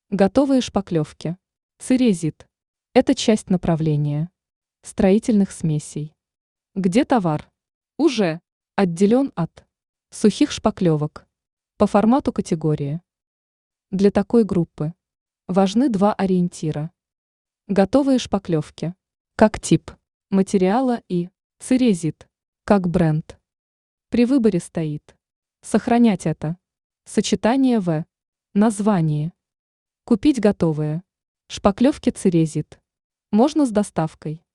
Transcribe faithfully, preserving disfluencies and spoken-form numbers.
Готовые шпаклевки. Церезит. Это часть направления строительных смесей. Где товар уже отделен от сухих шпаклевок по формату категории. Для такой группы важны два ориентира. Готовые шпаклевки как тип материала и церезит как бренд. При выборе стоит сохранять это сочетание в названии. Купить готовые шпаклевки церезит можно с доставкой.